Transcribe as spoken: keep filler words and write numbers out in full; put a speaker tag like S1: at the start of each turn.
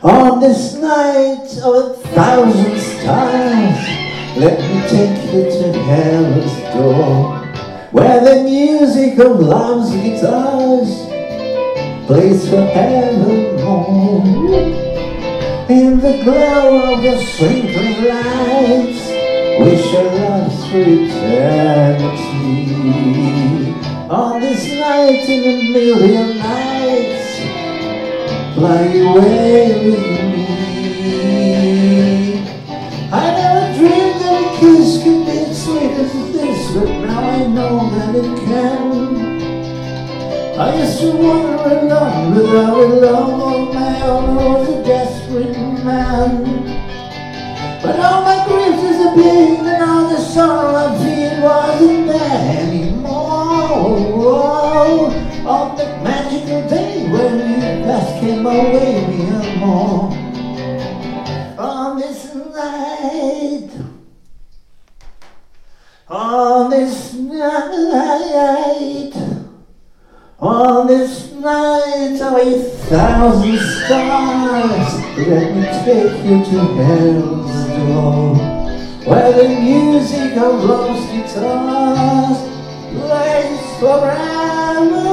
S1: On this night of a thousand stars, let me take you to heaven's door, where the music of love's guitars plays forevermore. In the glow of the twinkling lights, we shall love through eternity. On this night in a million nights, fly away with me. I never dreamed that a kiss could be as sweet as this, but now I know that it can. I used to wander alone without a love of my own. I was a desperate man, but all my grief disappeared, and all the sorrow I feel wasn't there anymore. On that magical day when you last came away me and more. On this night, on this night, on this night of a thousand stars, let me take you to heaven's door, where the music of love's guitars plays forever.